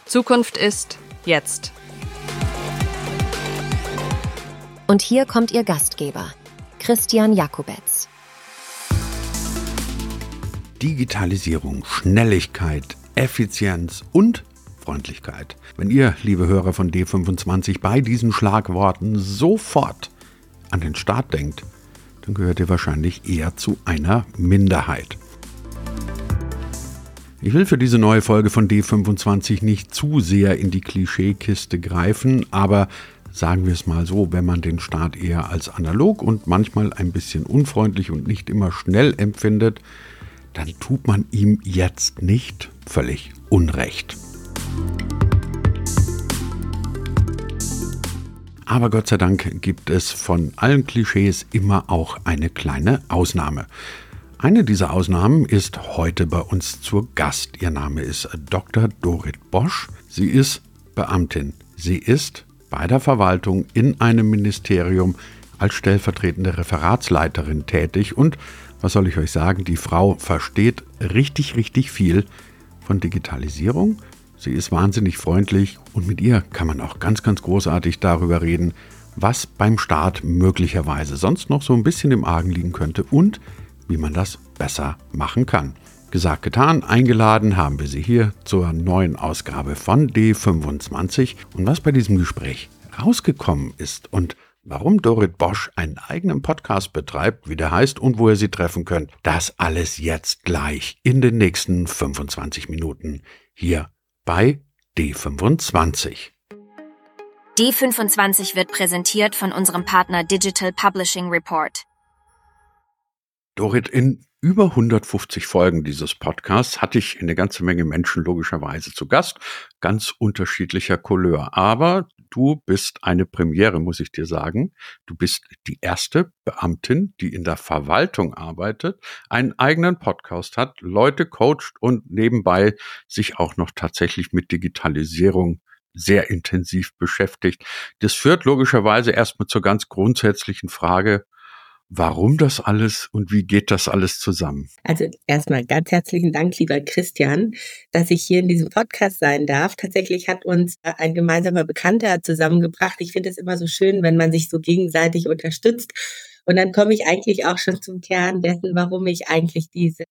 Zukunft ist jetzt. Und hier kommt Ihr Gastgeber, Christian Jakubetz. Digitalisierung, Schnelligkeit, Effizienz und Freundlichkeit. Wenn ihr, liebe Hörer von D25, bei diesen Schlagworten sofort an den Staat denkt, dann gehört ihr wahrscheinlich eher zu einer Minderheit. Ich will für diese neue Folge von D25 nicht zu sehr in die Klischeekiste greifen, aber sagen wir es mal so, wenn man den Staat eher als analog und manchmal ein bisschen unfreundlich und nicht immer schnell empfindet, dann tut man ihm jetzt nicht völlig Unrecht. Aber Gott sei Dank gibt es von allen Klischees immer auch eine kleine Ausnahme. Eine dieser Ausnahmen ist heute bei uns zu Gast. Ihr Name ist Dr. Dorit Bosch. Sie ist Beamtin. Sie ist bei der Verwaltung in einem Ministerium als stellvertretende Referatsleiterin tätig. Und was soll ich euch sagen, die Frau versteht richtig, richtig viel von Digitalisierung. Sie ist wahnsinnig freundlich und mit ihr kann man auch ganz, ganz großartig darüber reden, was beim Staat möglicherweise sonst noch so ein bisschen im Argen liegen könnte und wie man das besser machen kann. Gesagt, getan, eingeladen haben wir Sie hier zur neuen Ausgabe von D25. Und was bei diesem Gespräch rausgekommen ist und warum Dorit Bosch einen eigenen Podcast betreibt, wie der heißt und wo ihr sie treffen könnt, das alles jetzt gleich in den nächsten 25 Minuten hier bei D25. D25 wird präsentiert von unserem Partner Digital Publishing Report. Dorit, in über 150 Folgen dieses Podcasts hatte ich eine ganze Menge Menschen logischerweise zu Gast, ganz unterschiedlicher Couleur. Aber du bist eine Premiere, muss ich dir sagen. Du bist die erste Beamtin, die in der Verwaltung arbeitet, einen eigenen Podcast hat, Leute coacht und nebenbei sich auch noch tatsächlich mit Digitalisierung sehr intensiv beschäftigt. Das führt logischerweise erstmal zur ganz grundsätzlichen Frage: Warum das alles und wie geht das alles zusammen? Also erstmal ganz herzlichen Dank, lieber Christian, dass ich hier in diesem Podcast sein darf. Tatsächlich hat uns ein gemeinsamer Bekannter zusammengebracht. Ich finde es immer so schön, wenn man sich so gegenseitig unterstützt. Und dann komme ich eigentlich auch schon zum Kern dessen, warum ich eigentlich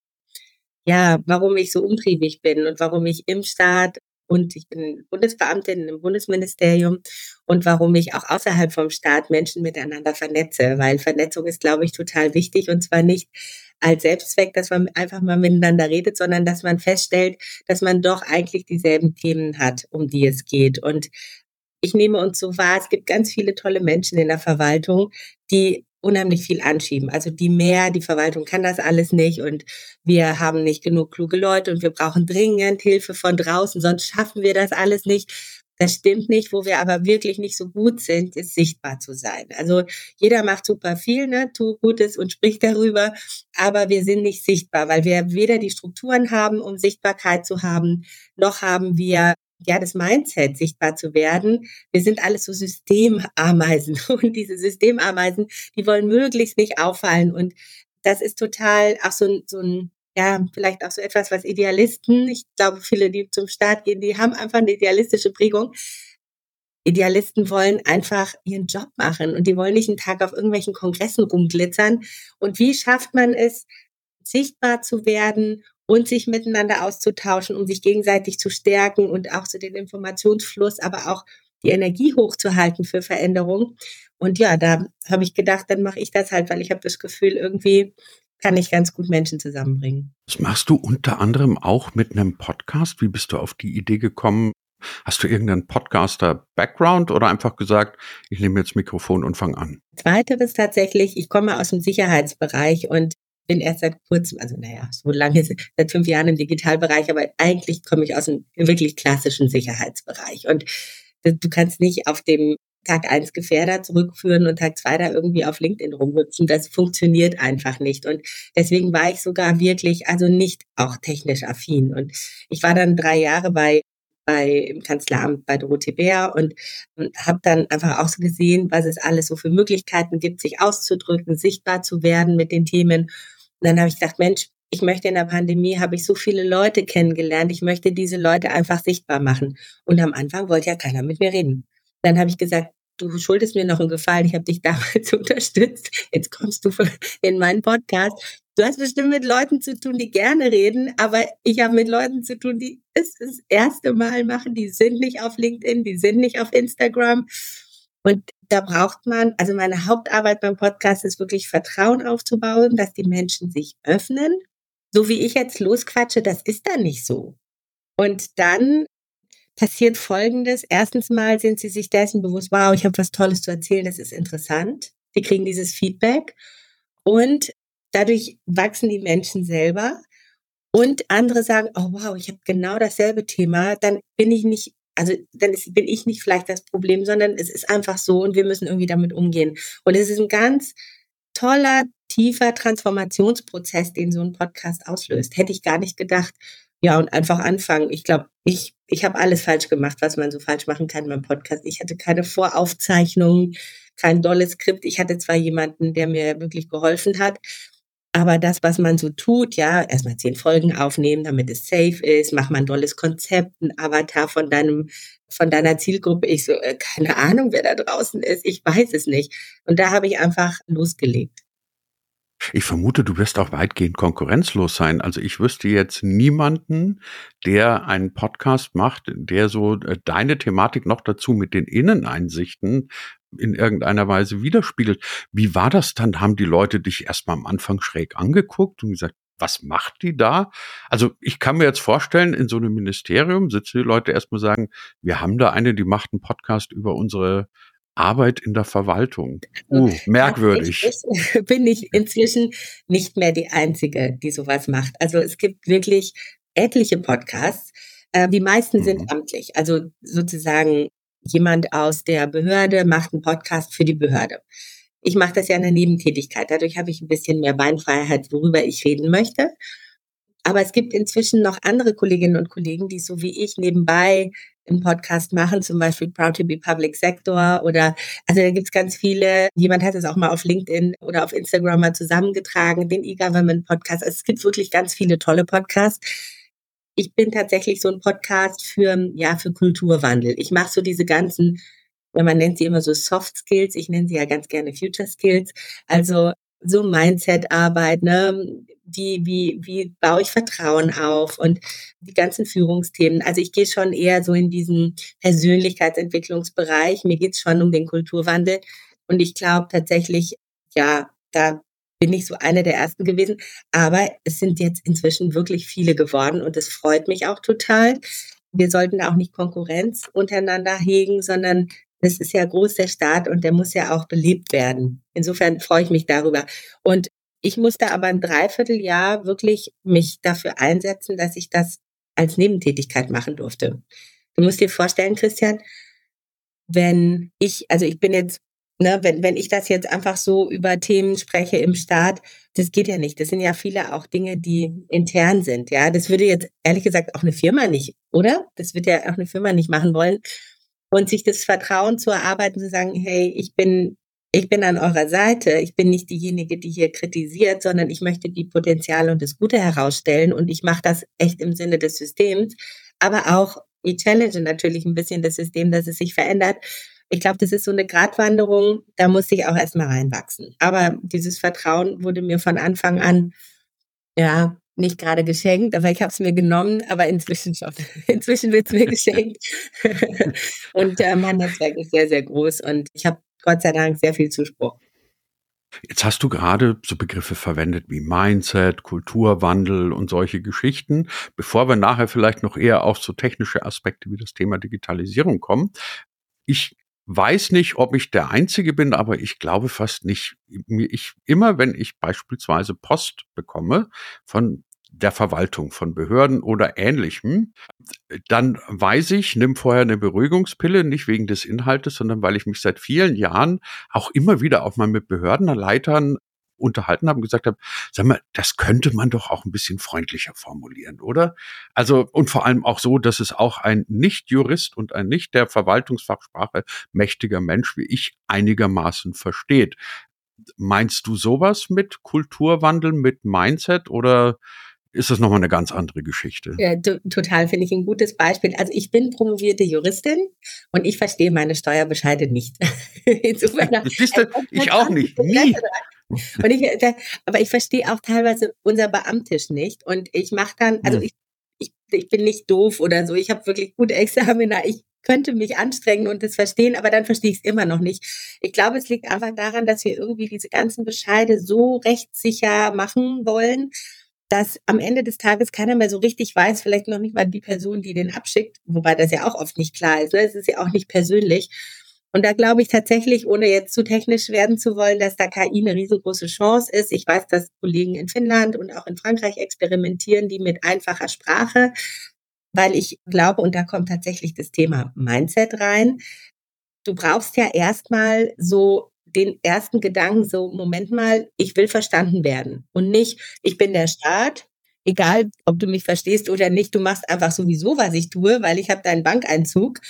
warum ich so umtriebig bin und warum ich im Staat und ich bin Bundesbeamtin im Bundesministerium und warum ich auch außerhalb vom Staat Menschen miteinander vernetze, weil Vernetzung ist, glaube ich, total wichtig und zwar nicht als Selbstzweck, dass man einfach mal miteinander redet, sondern dass man feststellt, dass man doch eigentlich dieselben Themen hat, um die es geht. Und ich nehme uns so wahr, es gibt ganz viele tolle Menschen in der Verwaltung, die unheimlich viel anschieben. Also die Verwaltung kann das alles nicht und wir haben nicht genug kluge Leute und wir brauchen dringend Hilfe von draußen, sonst schaffen wir das alles nicht. Das stimmt nicht. Wo wir aber wirklich nicht so gut sind, ist sichtbar zu sein. Also jeder macht super viel, tut Gutes und spricht darüber, aber wir sind nicht sichtbar, weil wir weder die Strukturen haben, um Sichtbarkeit zu haben, noch haben wir das Mindset, sichtbar zu werden. Wir sind alles so Systemameisen und diese Systemameisen, die wollen möglichst nicht auffallen und das ist total auch so ein vielleicht auch so etwas, was Idealisten, ich glaube, viele, die zum Staat gehen, die haben einfach eine idealistische Prägung. Idealisten wollen einfach ihren Job machen und die wollen nicht einen Tag auf irgendwelchen Kongressen rumglitzern. Und wie schafft man es, sichtbar zu werden und sich miteinander auszutauschen, um sich gegenseitig zu stärken und auch so den Informationsfluss, aber auch die Energie hochzuhalten für Veränderung. Und ja, da habe ich gedacht, dann mache ich das halt, weil ich habe das Gefühl, irgendwie kann ich ganz gut Menschen zusammenbringen. Das machst du unter anderem auch mit einem Podcast. Wie bist du auf die Idee gekommen? Hast du irgendeinen Podcaster-Background oder einfach gesagt, ich nehme jetzt Mikrofon und fange an? Zweiteres tatsächlich, ich komme aus dem Sicherheitsbereich und bin erst seit kurzem, so lange, seit 5 Jahren im Digitalbereich, aber eigentlich komme ich aus einem wirklich klassischen Sicherheitsbereich. Und du kannst nicht auf dem Tag 1 Gefährder zurückführen und Tag 2 da irgendwie auf LinkedIn rumhüpfen. Das funktioniert einfach nicht. Und deswegen war ich sogar wirklich, also nicht auch technisch affin. Und ich war dann 3 Jahre im Kanzleramt bei Dorothee Bär und habe dann einfach auch so gesehen, was es alles so für Möglichkeiten gibt, sich auszudrücken, sichtbar zu werden mit den Themen. Und dann habe ich gedacht, Mensch, ich möchte in der Pandemie, habe ich so viele Leute kennengelernt, ich möchte diese Leute einfach sichtbar machen. Und am Anfang wollte ja keiner mit mir reden. Dann habe ich gesagt, du schuldest mir noch einen Gefallen, ich habe dich damals unterstützt, jetzt kommst du in meinen Podcast. Du hast bestimmt mit Leuten zu tun, die gerne reden, aber ich habe mit Leuten zu tun, die es das erste Mal machen, die sind nicht auf LinkedIn, die sind nicht auf Instagram. Und da braucht man, also meine Hauptarbeit beim Podcast ist wirklich Vertrauen aufzubauen, dass die Menschen sich öffnen. So wie ich jetzt losquatsche, das ist dann nicht so. Und dann passiert Folgendes. Erstens mal sind sie sich dessen bewusst, wow, ich habe was Tolles zu erzählen, das ist interessant. Sie kriegen dieses Feedback und dadurch wachsen die Menschen selber. Und andere sagen, oh wow, ich habe genau dasselbe Thema, dann bin ich nicht, also bin ich nicht vielleicht das Problem, sondern es ist einfach so und wir müssen irgendwie damit umgehen. Und es ist ein ganz toller, tiefer Transformationsprozess, den so ein Podcast auslöst. Hätte ich gar nicht gedacht. Ja, und einfach anfangen. Ich glaube, ich habe alles falsch gemacht, was man so falsch machen kann beim Podcast. Ich hatte keine Voraufzeichnung, kein dolles Skript. Ich hatte zwar jemanden, der mir wirklich geholfen hat, aber das, was man so tut, ja, erstmal 10 Folgen aufnehmen, damit es safe ist, mach mal ein tolles Konzept, ein Avatar von deiner Zielgruppe. Ich so, keine Ahnung, wer da draußen ist, ich weiß es nicht. Und da habe ich einfach losgelegt. Ich vermute, du wirst auch weitgehend konkurrenzlos sein. Also ich wüsste jetzt niemanden, der einen Podcast macht, der so deine Thematik noch dazu mit den Inneneinsichten in irgendeiner Weise widerspiegelt. Wie war das dann? Haben die Leute dich erstmal am Anfang schräg angeguckt und gesagt, was macht die da? Also ich kann mir jetzt vorstellen, in so einem Ministerium sitzen die Leute erstmal sagen, wir haben da eine, die macht einen Podcast über unsere Arbeit in der Verwaltung. Merkwürdig. Tatsächlich bin ich inzwischen nicht mehr die Einzige, die sowas macht. Also es gibt wirklich etliche Podcasts. Die meisten sind amtlich. Also sozusagen jemand aus der Behörde macht einen Podcast für die Behörde. Ich mache das ja in der Nebentätigkeit. Dadurch habe ich ein bisschen mehr Beinfreiheit, worüber ich reden möchte. Aber es gibt inzwischen noch andere Kolleginnen und Kollegen, die so wie ich nebenbei einen Podcast machen, zum Beispiel Proud to be Public Sector oder, also da gibt's ganz viele, jemand hat es auch mal auf LinkedIn oder auf Instagram mal zusammengetragen, den E-Government Podcast. Also es gibt wirklich ganz viele tolle Podcasts. Ich bin tatsächlich so ein Podcast für Kulturwandel. Ich mache so diese ganzen, man nennt sie immer so Soft Skills, ich nenne sie ja ganz gerne Future Skills. Also so Mindset-Arbeit, ne? Wie baue ich Vertrauen auf und die ganzen Führungsthemen. Also ich gehe schon eher so in diesen Persönlichkeitsentwicklungsbereich. Mir geht's schon um den Kulturwandel. Und ich glaube tatsächlich, ja, da bin ich so eine der ersten gewesen. Aber es sind jetzt inzwischen wirklich viele geworden und das freut mich auch total. Wir sollten auch nicht Konkurrenz untereinander hegen, sondern das ist ja groß, der Staat, und der muss ja auch belebt werden. Insofern freue ich mich darüber. Und ich musste aber ein Dreivierteljahr wirklich mich dafür einsetzen, dass ich das als Nebentätigkeit machen durfte. Du musst dir vorstellen, Christian, ich bin jetzt, ne, wenn ich das jetzt einfach so über Themen spreche im Staat, das geht ja nicht. Das sind ja viele auch Dinge, die intern sind, ja. Das würde jetzt ehrlich gesagt auch eine Firma nicht, oder? Das wird ja auch eine Firma nicht machen wollen. Und sich das Vertrauen zu erarbeiten, zu sagen, hey, ich bin an eurer Seite, ich bin nicht diejenige, die hier kritisiert, sondern ich möchte die Potenziale und das Gute herausstellen und ich mache das echt im Sinne des Systems, aber auch, ich challenge natürlich ein bisschen das System, dass es sich verändert. Ich glaube, das ist so eine Gratwanderung, da muss ich auch erstmal reinwachsen. Aber dieses Vertrauen wurde mir von Anfang an, ja, nicht gerade geschenkt, aber ich habe es mir genommen, aber inzwischen schon. Inzwischen wird es mir geschenkt. Und mein Netzwerk ist sehr, sehr groß und ich habe Gott sei Dank sehr viel Zuspruch. Jetzt hast du gerade so Begriffe verwendet wie Mindset, Kulturwandel und solche Geschichten. Bevor wir nachher vielleicht noch eher auf so technische Aspekte wie das Thema Digitalisierung kommen. Ich weiß nicht, ob ich der Einzige bin, aber ich glaube fast nicht. Immer wenn ich beispielsweise Post bekomme von der Verwaltung, von Behörden oder Ähnlichem, dann weiß ich, nimm vorher eine Beruhigungspille, nicht wegen des Inhaltes, sondern weil ich mich seit vielen Jahren auch immer wieder auch mal mit Behördenleitern unterhalten habe und gesagt habe, sag mal, das könnte man doch auch ein bisschen freundlicher formulieren, oder? Also, und vor allem auch so, dass es auch ein Nicht-Jurist und ein nicht der Verwaltungsfachsprache mächtiger Mensch wie ich einigermaßen versteht. Meinst du sowas mit Kulturwandel, mit Mindset oder ist das nochmal eine ganz andere Geschichte? Ja, total, finde ich ein gutes Beispiel. Also ich bin promovierte Juristin und ich verstehe meine Steuerbescheide nicht. Insofern, Siehst du, ich auch nicht, nie. und aber ich verstehe auch teilweise unser Beamtisch nicht. Und ich mache dann, also Hm. ich bin nicht doof oder so. Ich habe wirklich gute Examina. Ich könnte mich anstrengen und das verstehen, aber dann verstehe ich es immer noch nicht. Ich glaube, es liegt einfach daran, dass wir irgendwie diese ganzen Bescheide so rechtssicher machen wollen, dass am Ende des Tages keiner mehr so richtig weiß, vielleicht noch nicht mal die Person, die den abschickt, wobei das ja auch oft nicht klar ist. Ne? Es ist ja auch nicht persönlich. Und da glaube ich tatsächlich, ohne jetzt zu technisch werden zu wollen, dass da KI eine riesengroße Chance ist. Ich weiß, dass Kollegen in Finnland und auch in Frankreich experimentieren, die mit einfacher Sprache, weil ich glaube, und da kommt tatsächlich das Thema Mindset rein. Du brauchst ja erstmal so den ersten Gedanken, so, Moment mal, ich will verstanden werden und nicht, ich bin der Staat, egal ob du mich verstehst oder nicht, du machst einfach sowieso, was ich tue, weil ich habe deinen Bankeinzug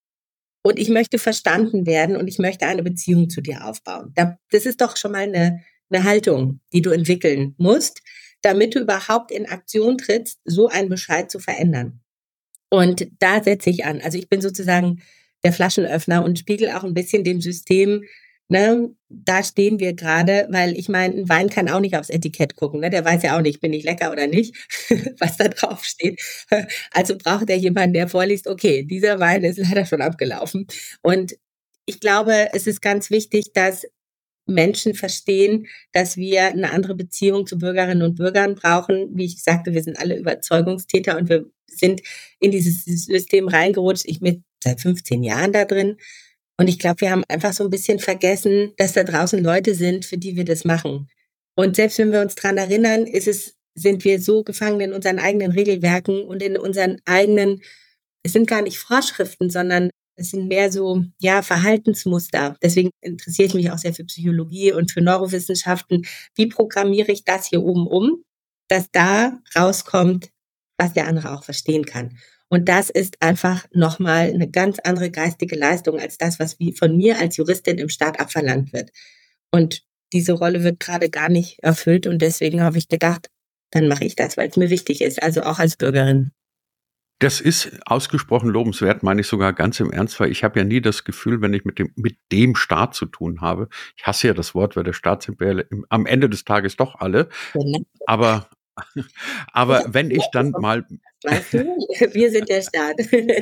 und ich möchte verstanden werden und ich möchte eine Beziehung zu dir aufbauen. Das ist doch schon mal eine Haltung, die du entwickeln musst, damit du überhaupt in Aktion trittst, so einen Bescheid zu verändern. Und da setze ich an. Also ich bin sozusagen der Flaschenöffner und spiegel auch ein bisschen dem System, ne, da stehen wir gerade, weil ich meine, ein Wein kann auch nicht aufs Etikett gucken, ne? Der weiß ja auch nicht, bin ich lecker oder nicht, was da drauf steht. Also braucht er jemanden, der vorliest, okay, dieser Wein ist leider schon abgelaufen. Und ich glaube, es ist ganz wichtig, dass Menschen verstehen, dass wir eine andere Beziehung zu Bürgerinnen und Bürgern brauchen. Wie ich sagte, wir sind alle Überzeugungstäter und wir sind in dieses System reingerutscht. Ich bin seit 15 Jahren da drin. Und ich glaube, wir haben einfach so ein bisschen vergessen, dass da draußen Leute sind, für die wir das machen. Und selbst wenn wir uns dran erinnern, sind wir so gefangen in unseren eigenen Regelwerken und in unseren eigenen, es sind gar nicht Vorschriften, sondern es sind mehr so, ja, Verhaltensmuster. Deswegen interessiere ich mich auch sehr für Psychologie und für Neurowissenschaften. Wie programmiere ich das hier oben um, dass da rauskommt, was der andere auch verstehen kann? Und das ist einfach nochmal eine ganz andere geistige Leistung als das, was wie von mir als Juristin im Staat abverlangt wird. Und diese Rolle wird gerade gar nicht erfüllt und deswegen habe ich gedacht, dann mache ich das, weil es mir wichtig ist, also auch als Bürgerin. Das ist ausgesprochen lobenswert, meine ich sogar ganz im Ernst, weil ich habe ja nie das Gefühl, wenn ich mit dem Staat zu tun habe. Ich hasse ja das Wort, weil der Staat sind wir ja am Ende des Tages doch alle. Aber wenn ich dann mal Weißt du, wir sind der Staat.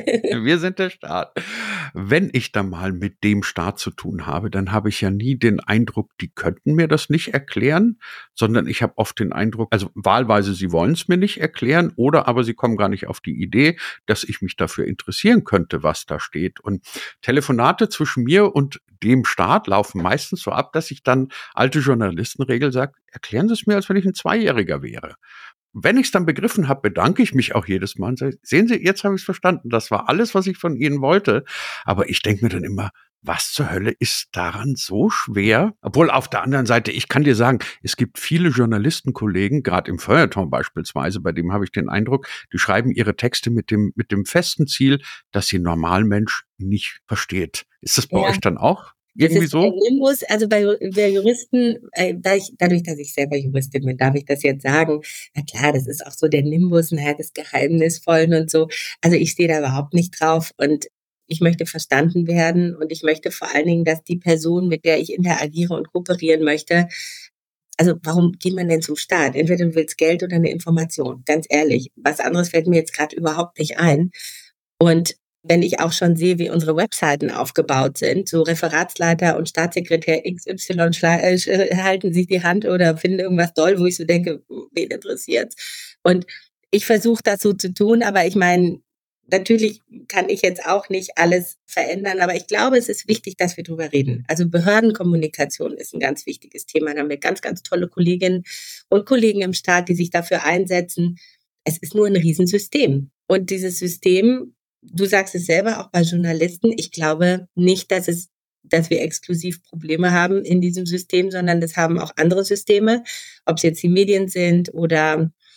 wir sind der Staat. Wenn ich dann mal mit dem Staat zu tun habe, dann habe ich ja nie den Eindruck, die könnten mir das nicht erklären, sondern ich habe oft den Eindruck, also wahlweise, sie wollen es mir nicht erklären oder aber sie kommen gar nicht auf die Idee, dass ich mich dafür interessieren könnte, was da steht. Und Telefonate zwischen mir und dem Staat laufen meistens so ab, dass ich dann alte Journalistenregel sage, erklären Sie es mir, als wenn ich ein Zweijähriger wäre. Wenn ich es dann begriffen habe, bedanke ich mich auch jedes Mal und sage, sehen Sie, jetzt habe ich es verstanden. Das war alles, was ich von Ihnen wollte. Aber ich denke mir dann immer, was zur Hölle ist daran so schwer? Obwohl auf der anderen Seite, ich kann dir sagen, es gibt viele Journalistenkollegen, gerade im Feuilleton beispielsweise, bei dem habe ich den Eindruck, die schreiben ihre Texte mit dem festen Ziel, dass sie ein Normalmensch nicht versteht. Ist das bei euch dann auch irgendwie so? Nimbus, also bei Juristen, dadurch, dass ich selber Juristin bin, darf ich das jetzt sagen. Na klar, das ist auch so der Nimbus, des Geheimnisvollen und so. Also ich stehe da überhaupt nicht drauf und ich möchte verstanden werden und ich möchte vor allen Dingen, dass die Person, mit der ich interagiere und kooperieren möchte, also warum geht man denn zum Staat? Entweder du willst Geld oder eine Information, ganz ehrlich. Was anderes fällt mir jetzt gerade überhaupt nicht ein. Und wenn ich auch schon sehe, wie unsere Webseiten aufgebaut sind, so Referatsleiter und Staatssekretär XY halten sich die Hand oder finden irgendwas doll, wo ich so denke, wen interessiert's? Und ich versuche das so zu tun, aber ich meine, natürlich kann ich jetzt auch nicht alles verändern, aber ich glaube, es ist wichtig, dass wir drüber reden. Also Behördenkommunikation ist ein ganz wichtiges Thema. Da haben wir ganz, ganz tolle Kolleginnen und Kollegen im Staat, die sich dafür einsetzen. Es ist nur ein Riesensystem. Und dieses System, du sagst es selber, auch bei Journalisten, ich glaube nicht, dass wir exklusiv Probleme haben in diesem System, sondern das haben auch andere Systeme, ob es jetzt die Medien sind oder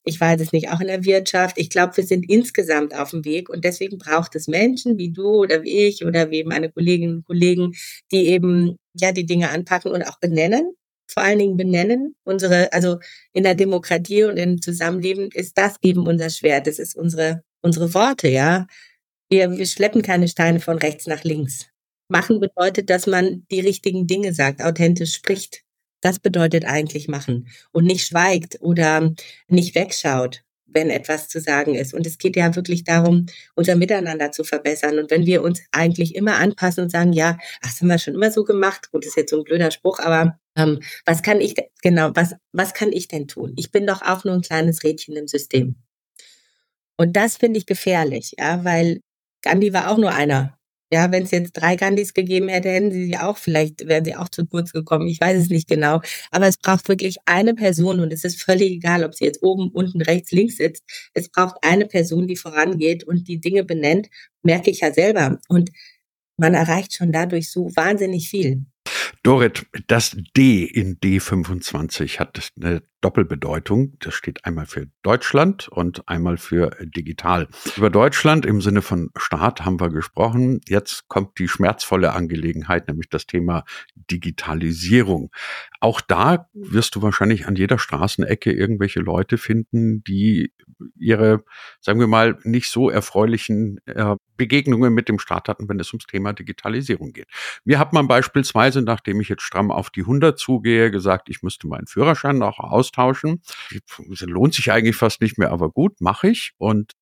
ich weiß es nicht, auch in der Wirtschaft. Ich glaube, wir sind insgesamt auf dem Weg und deswegen braucht es Menschen wie du oder wie ich oder wie meine Kolleginnen und Kollegen, die eben ja die Dinge anpacken und auch benennen. Vor allen Dingen benennen. Also in der Demokratie und im Zusammenleben ist das eben unser Schwert. Das ist unsere Worte, ja. Wir schleppen keine Steine von rechts nach links. Machen bedeutet, dass man die richtigen Dinge sagt, authentisch spricht. Das bedeutet eigentlich machen und nicht schweigt oder nicht wegschaut, wenn etwas zu sagen ist. Und es geht ja wirklich darum, unser Miteinander zu verbessern. Und wenn wir uns eigentlich immer anpassen und sagen, ja, ach, das haben wir schon immer so gemacht. Gut, das ist jetzt so ein blöder Spruch, aber was kann ich, was kann ich denn tun? Ich bin doch auch nur ein kleines Rädchen im System. Und das finde ich gefährlich, ja, weil Gandhi war auch nur einer. Ja, wenn es jetzt 3 Gandhis gegeben hätte, wären sie auch zu kurz gekommen. Ich weiß es nicht genau. Aber es braucht wirklich eine Person und es ist völlig egal, ob sie jetzt oben, unten, rechts, links sitzt. Es braucht eine Person, die vorangeht und die Dinge benennt, merke ich ja selber. Und man erreicht schon dadurch so wahnsinnig viel. Dorit, das D in D25 hat eine Doppelbedeutung. Das steht einmal für Deutschland und einmal für digital. Über Deutschland im Sinne von Staat haben wir gesprochen. Jetzt kommt die schmerzvolle Angelegenheit, nämlich das Thema Digitalisierung. Auch da wirst du wahrscheinlich an jeder Straßenecke irgendwelche Leute finden, die ihre, sagen wir mal, nicht so erfreulichen Begegnungen mit dem Staat hatten, wenn es ums Thema Digitalisierung geht. Mir hat man beispielsweise, nachdem ich jetzt stramm auf die 100 zugehe, gesagt, ich müsste meinen Führerschein noch austauschen. Das lohnt sich eigentlich fast nicht mehr, aber gut, mache ich. Und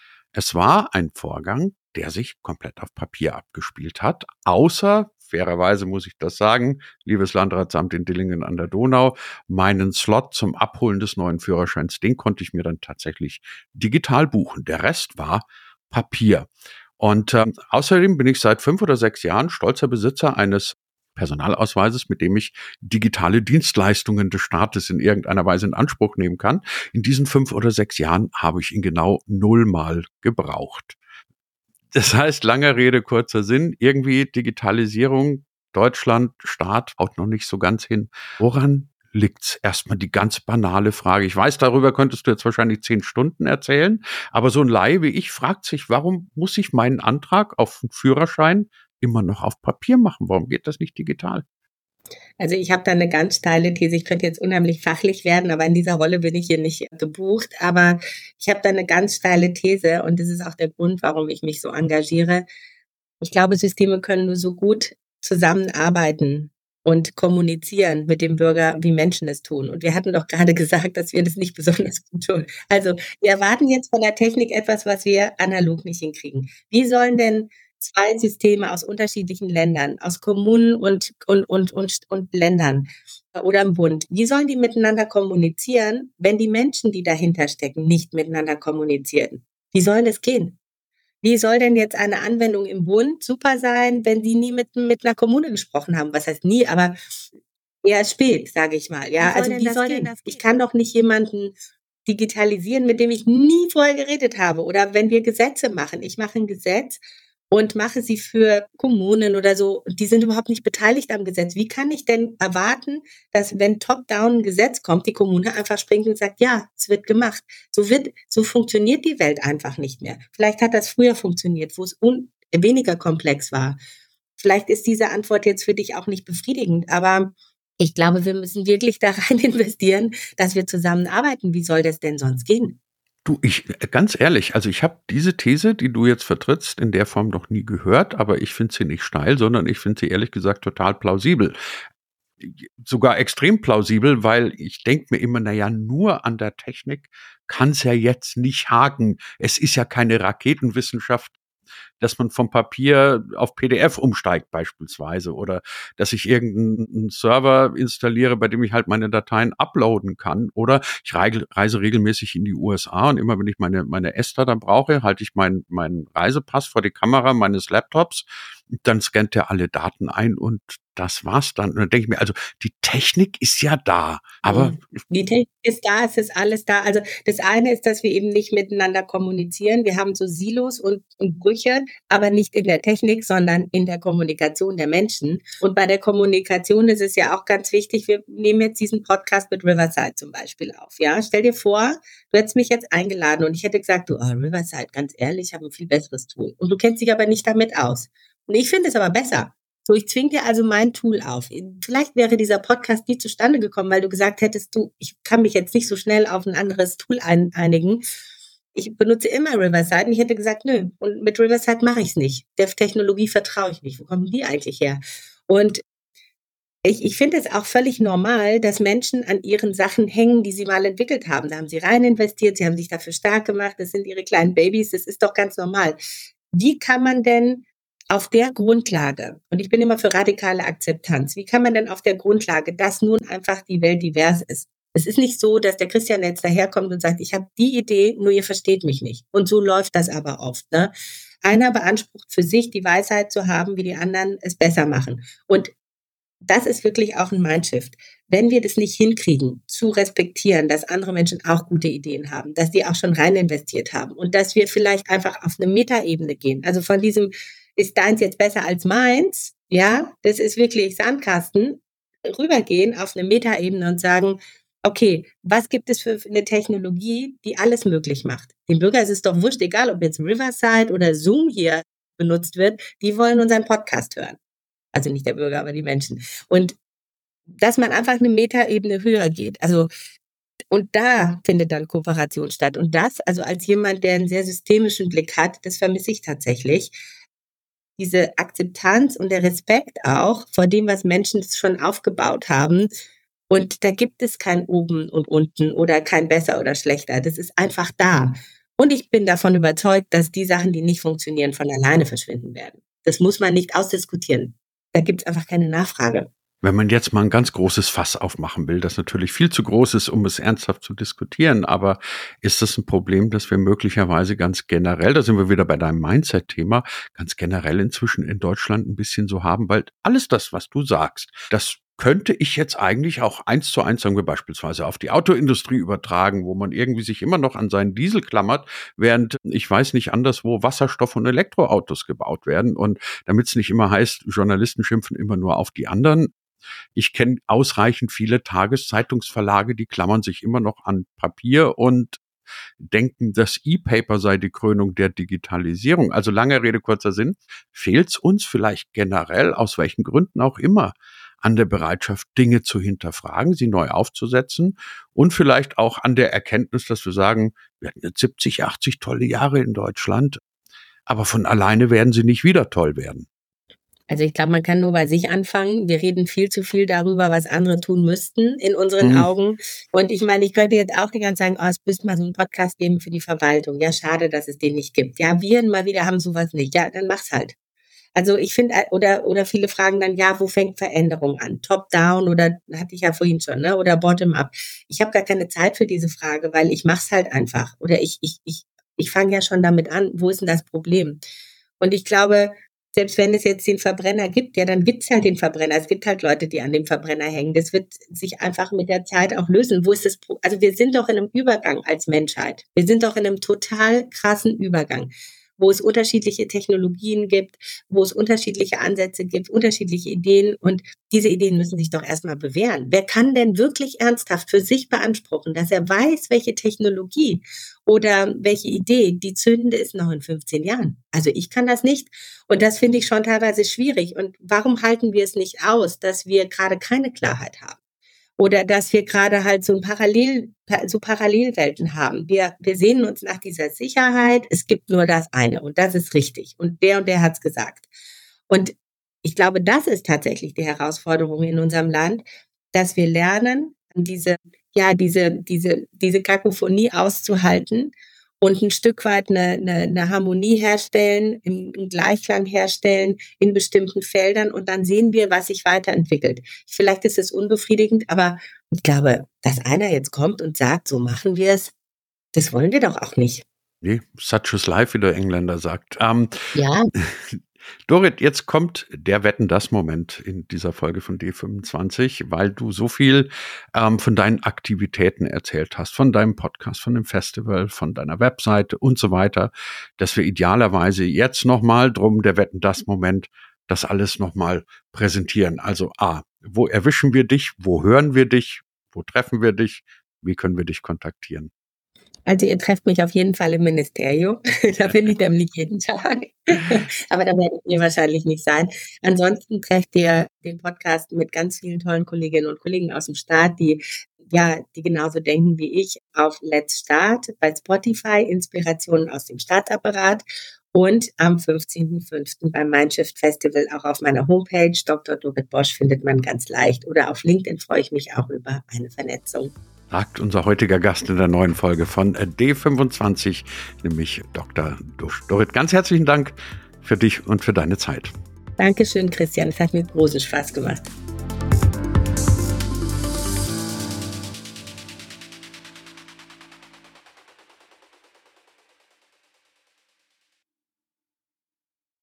es war ein Vorgang, der sich komplett auf Papier abgespielt hat, außer, fairerweise muss ich das sagen, liebes Landratsamt in Dillingen an der Donau, meinen Slot zum Abholen des neuen Führerscheins, den konnte ich mir dann tatsächlich digital buchen. Der Rest war Papier. Und außerdem bin ich seit 5 oder 6 Jahren stolzer Besitzer eines Personalausweises, mit dem ich digitale Dienstleistungen des Staates in irgendeiner Weise in Anspruch nehmen kann. In diesen 5 oder 6 Jahren habe ich ihn genau 0-mal gebraucht. Das heißt, langer Rede, kurzer Sinn, irgendwie Digitalisierung, Deutschland, Staat, haut noch nicht so ganz hin. Woran liegt's? Erstmal die ganz banale Frage. Ich weiß, darüber könntest du jetzt wahrscheinlich 10 Stunden erzählen, aber so ein Laie wie ich fragt sich, warum muss ich meinen Antrag auf einen Führerschein immer noch auf Papier machen? Warum geht das nicht digital? Also ich habe da eine ganz steile These. Ich könnte jetzt unheimlich fachlich werden, aber in dieser Rolle bin ich hier nicht gebucht. Aber ich habe da eine ganz steile These und das ist auch der Grund, warum ich mich so engagiere. Ich glaube, Systeme können nur so gut zusammenarbeiten und kommunizieren mit dem Bürger, wie Menschen es tun. Und wir hatten doch gerade gesagt, dass wir das nicht besonders gut tun. Also wir erwarten jetzt von der Technik etwas, was wir analog nicht hinkriegen. Wie sollen denn 2 Systeme aus unterschiedlichen Ländern, aus Kommunen und Ländern oder im Bund, wie sollen die miteinander kommunizieren, wenn die Menschen, die dahinter stecken, nicht miteinander kommunizieren? Wie soll das gehen? Wie soll denn jetzt eine Anwendung im Bund super sein, wenn die nie mit einer Kommune gesprochen haben? Was heißt nie, aber eher spät, sage ich mal. Ja, also wie soll denn das gehen? Ich kann doch nicht jemanden digitalisieren, mit dem ich nie vorher geredet habe. Oder wenn wir Gesetze machen. Ich mache ein Gesetz und mache sie für Kommunen oder so. Die sind überhaupt nicht beteiligt am Gesetz. Wie kann ich denn erwarten, dass, wenn top-down ein Gesetz kommt, die Kommune einfach springt und sagt, ja, es wird gemacht. So funktioniert die Welt einfach nicht mehr. Vielleicht hat das früher funktioniert, wo es weniger komplex war. Vielleicht ist diese Antwort jetzt für dich auch nicht befriedigend, aber ich glaube, wir müssen wirklich da rein investieren, dass wir zusammenarbeiten. Wie soll das denn sonst gehen? Du, ganz ehrlich, also ich habe diese These, die du jetzt vertrittst, in der Form noch nie gehört, aber ich finde sie nicht steil, sondern ich finde sie ehrlich gesagt total plausibel. Sogar extrem plausibel, weil ich denke mir immer, naja, nur an der Technik kann es ja jetzt nicht haken. Es ist ja keine Raketenwissenschaft, dass man vom Papier auf PDF umsteigt beispielsweise oder dass ich irgendeinen Server installiere, bei dem ich halt meine Dateien uploaden kann oder ich reise regelmäßig in die USA und immer wenn ich meine ESTA dann brauche, halte ich meinen Reisepass vor die Kamera meines Laptops, dann scannt er alle Daten ein und das war's dann. Und dann denke ich mir, also die Technik ist ja da, aber die Technik ist da, es ist alles da. Also das eine ist, dass wir eben nicht miteinander kommunizieren. Wir haben so Silos und Brüche. aber nicht in der Technik, sondern in der Kommunikation der Menschen. Und bei der Kommunikation ist es ja auch ganz wichtig, wir nehmen jetzt diesen Podcast mit Riverside zum Beispiel auf. Ja, stell dir vor, du hättest mich jetzt eingeladen und ich hätte gesagt, du, Riverside, ganz ehrlich, ich habe ein viel besseres Tool. Und du kennst dich aber nicht damit aus. Und ich finde es aber besser. So, ich zwinge dir also mein Tool auf. Vielleicht wäre dieser Podcast nie zustande gekommen, weil du gesagt hättest, du, ich kann mich jetzt nicht so schnell auf ein anderes Tool einigen. Ich benutze immer Riverside und ich hätte gesagt, nö, und mit Riverside mache ich es nicht. Der Technologie vertraue ich nicht. Wo kommen die eigentlich her? Und ich finde es auch völlig normal, dass Menschen an ihren Sachen hängen, die sie mal entwickelt haben. Da haben sie rein investiert, sie haben sich dafür stark gemacht, das sind ihre kleinen Babys, das ist doch ganz normal. Wie kann man denn auf der Grundlage, und ich bin immer für radikale Akzeptanz, wie kann man denn auf der Grundlage, dass nun einfach die Welt divers ist? Es ist nicht so, dass der Christian jetzt daherkommt und sagt, ich habe die Idee, nur ihr versteht mich nicht. Und so läuft das aber oft. Ne? Einer beansprucht für sich die Weisheit zu haben, wie die anderen es besser machen. Und das ist wirklich auch ein Mindshift. Wenn wir das nicht hinkriegen, zu respektieren, dass andere Menschen auch gute Ideen haben, dass die auch schon rein investiert haben und dass wir vielleicht einfach auf eine Metaebene gehen. Also von diesem, ist deins jetzt besser als meins? Ja, das ist wirklich Sandkasten. Rübergehen auf eine Metaebene und sagen, okay, was gibt es für eine Technologie, die alles möglich macht? Dem Bürger ist es doch wurscht, egal ob jetzt Riverside oder Zoom hier benutzt wird, die wollen unseren Podcast hören. Also nicht der Bürger, aber die Menschen. Und dass man einfach eine Metaebene höher geht. Also, und da findet dann Kooperation statt. Und das, also als jemand, der einen sehr systemischen Blick hat, das vermisse ich tatsächlich. Diese Akzeptanz und der Respekt auch vor dem, was Menschen schon aufgebaut haben. Und da gibt es kein Oben und Unten oder kein besser oder schlechter. Das ist einfach da. Und ich bin davon überzeugt, dass die Sachen, die nicht funktionieren, von alleine verschwinden werden. Das muss man nicht ausdiskutieren. Da gibt es einfach keine Nachfrage. Wenn man jetzt mal ein ganz großes Fass aufmachen will, das natürlich viel zu groß ist, um es ernsthaft zu diskutieren, aber ist das ein Problem, das wir möglicherweise ganz generell, da sind wir wieder bei deinem Mindset-Thema, ganz generell inzwischen in Deutschland ein bisschen so haben, weil alles das, was du sagst, das könnte ich jetzt eigentlich auch 1:1, sagen wir beispielsweise, auf die Autoindustrie übertragen, wo man irgendwie sich immer noch an seinen Diesel klammert, während ich weiß nicht anderswo Wasserstoff- und Elektroautos gebaut werden. Und damit es nicht immer heißt, Journalisten schimpfen immer nur auf die anderen. Ich kenne ausreichend viele Tageszeitungsverlage, die klammern sich immer noch an Papier und denken, das E-Paper sei die Krönung der Digitalisierung. Also lange Rede, kurzer Sinn, fehlt es uns vielleicht generell, aus welchen Gründen auch immer, an der Bereitschaft, Dinge zu hinterfragen, sie neu aufzusetzen und vielleicht auch an der Erkenntnis, dass wir sagen, wir hatten jetzt 70, 80 tolle Jahre in Deutschland, aber von alleine werden sie nicht wieder toll werden. Also ich glaube, man kann nur bei sich anfangen. Wir reden viel zu viel darüber, was andere tun müssten, in unseren Augen. Und ich meine, ich könnte jetzt auch die ganze Zeit sagen, es müsste mal so einen Podcast geben für die Verwaltung. Ja, schade, dass es den nicht gibt. Ja, wir mal wieder haben sowas nicht. Ja, dann mach's halt. Also ich finde, oder viele fragen dann, ja, wo fängt Veränderung an? Top-down oder, hatte ich ja vorhin schon, ne? Oder bottom-up. Ich habe gar keine Zeit für diese Frage, weil ich mach's halt einfach. Oder ich fange ja schon damit an, wo ist denn das Problem? Und ich glaube, selbst wenn es jetzt den Verbrenner gibt, ja, dann gibt's halt den Verbrenner. Es gibt halt Leute, die an dem Verbrenner hängen. Das wird sich einfach mit der Zeit auch lösen. Wo ist das? Also wir sind doch in einem Übergang als Menschheit. Wir sind doch in einem total krassen Übergang, wo es unterschiedliche Technologien gibt, wo es unterschiedliche Ansätze gibt, unterschiedliche Ideen. Und diese Ideen müssen sich doch erstmal bewähren. Wer kann denn wirklich ernsthaft für sich beanspruchen, dass er weiß, welche Technologie oder welche Idee die zündende ist noch in 15 Jahren? Also ich kann das nicht. Und das finde ich schon teilweise schwierig. Und warum halten wir es nicht aus, dass wir gerade keine Klarheit haben? Oder dass wir gerade halt so Parallelwelten haben. Wir sehnen uns nach dieser Sicherheit. Es gibt nur das eine und das ist richtig. Und der hat's gesagt. Und ich glaube, das ist tatsächlich die Herausforderung in unserem Land, dass wir lernen, diese Kakophonie auszuhalten und ein Stück weit eine Harmonie herstellen, einen Gleichklang herstellen in bestimmten Feldern und dann sehen wir, was sich weiterentwickelt. Vielleicht ist es unbefriedigend, aber ich glaube, dass einer jetzt kommt und sagt, so machen wir es, das wollen wir doch auch nicht. Nee, such is life, wie der Engländer sagt. Ja. Dorit, jetzt kommt der Wetten, das Moment in dieser Folge von D25, weil du so viel von deinen Aktivitäten erzählt hast, von deinem Podcast, von dem Festival, von deiner Webseite und so weiter, dass wir idealerweise jetzt nochmal drum der Wetten, das Moment, das alles nochmal präsentieren. Also wo erwischen wir dich, wo hören wir dich, wo treffen wir dich, wie können wir dich kontaktieren? Also ihr trefft mich auf jeden Fall im Ministerium. Da bin ich nämlich jeden Tag. Aber da werdet ihr wahrscheinlich nicht sein. Ansonsten trefft ihr den Podcast mit ganz vielen tollen Kolleginnen und Kollegen aus dem Staat, die genauso denken wie ich, auf Let's Start bei Spotify, Inspirationen aus dem Staatsapparat. Und am 15.05. beim Mindshift Festival auch auf meiner Homepage Dr. Dorit Bosch findet man ganz leicht. Oder auf LinkedIn freue ich mich auch über eine Vernetzung. Sagt unser heutiger Gast in der neuen Folge von D25, nämlich Dr. Dorit. Ganz herzlichen Dank für dich und für deine Zeit. Dankeschön, Christian. Es hat mir großen Spaß gemacht.